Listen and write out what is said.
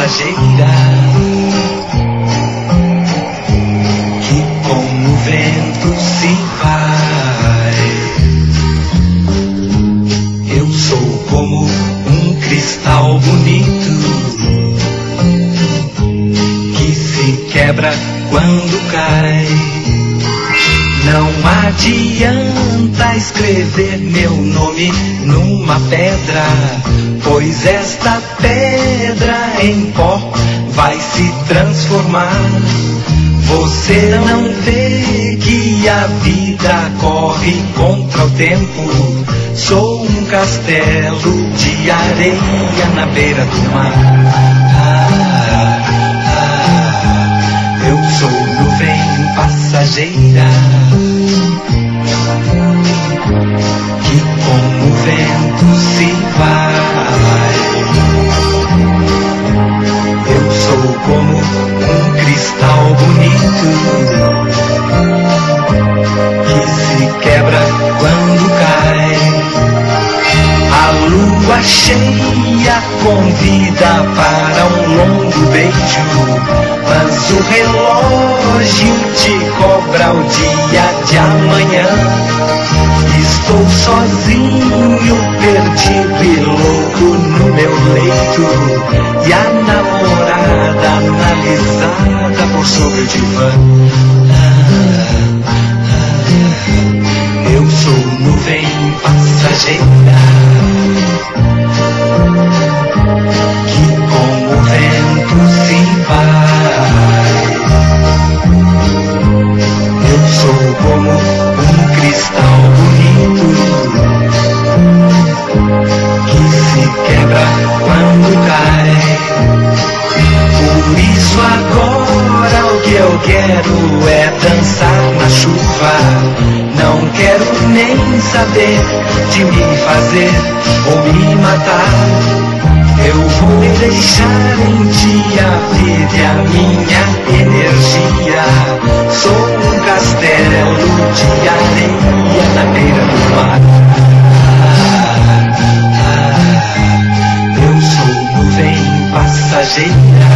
passageira que com o vento se vai. Eu sou como um cristal bonito que se quebra quando cai. Não adianta escrever meu nome numa pedra, pois esta pedra em pó vai se transformar. Você não vê que a vida corre contra o tempo? Sou um castelo de areia na beira do mar. Eu sou nuvem passageira que com o vento se vai. Eu sou como um cristal bonito que se quebra quando cai. A lua cheia convida para um longo beijo, mas o relógio te cobra o dia de amanhã. Estou sozinho, perdido e louco no meu leito, e a namorada analisada por sobre o divã. Eu sou nuvem passageira que com o vento se vai. Eu sou como um cristal bonito que se quebra quando cai. Por isso agora o que eu quero é dançar na chuva. Não quero nem saber de me fazer ou me matar. Eu vou deixar em ti a vida e a minha energia. Sou um castelo de areia na beira do mar. Eu sou nuvem passageira